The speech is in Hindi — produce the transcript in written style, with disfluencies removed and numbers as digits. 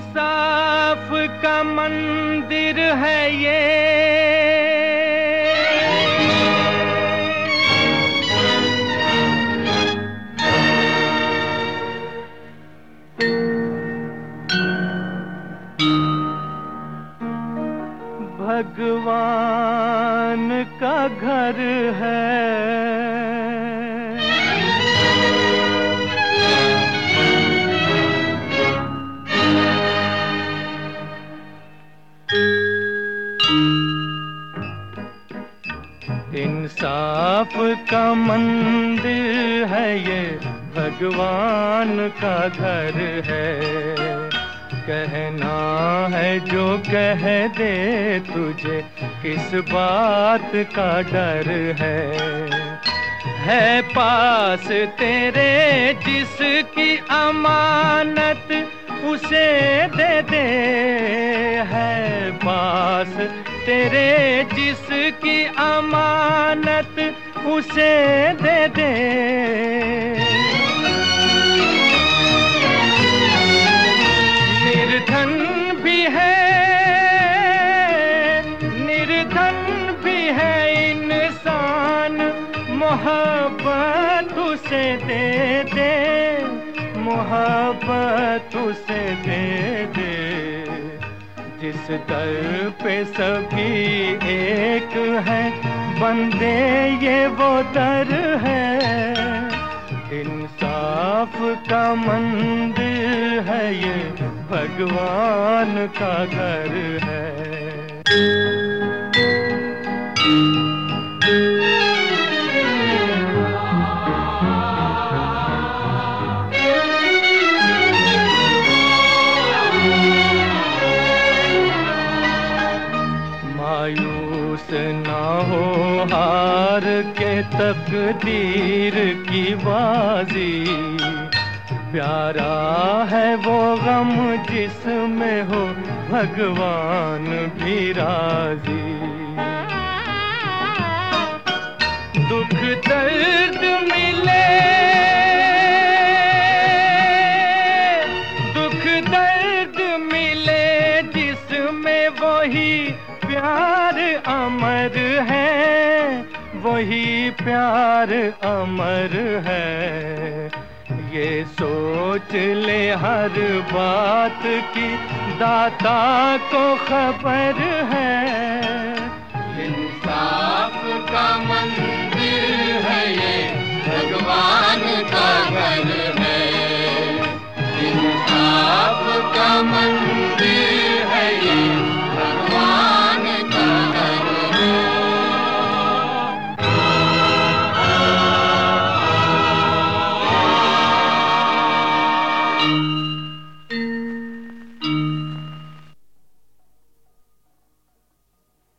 इंसाफ का मंदिर है ये, भगवान का घर है। इंसाफ का मंदिर है ये, भगवान का घर है। कहना है जो कह दे तुझे, किस बात का डर है पास तेरे जिसकी अमानत उसे दे दे, है पास तेरे जिसकी अमानत उसे दे दे। निर्धन भी है, निर्धन भी है इंसान, मोहब्बत उसे दे दे, मोहब्बत उसे दे दे। जिस दर पे सभी एक है, बंदे ये वो दर है। इंसाफ का मंदिर है ये, भगवान का घर है। मायूस ना हो हार के तकदीर की बाजी, प्यारा है वो गम जिसमें हो भगवान भी राजी। दुख दर्द मिले, दुख दर्द मिले जिसमें वही प्यार अमर है, वही प्यार अमर है। ये सोच ले हर बात की, दाता को खबर है। इंसाफ का मंदिर है ये, भगवान का घर है। इंसाफ का मंदिर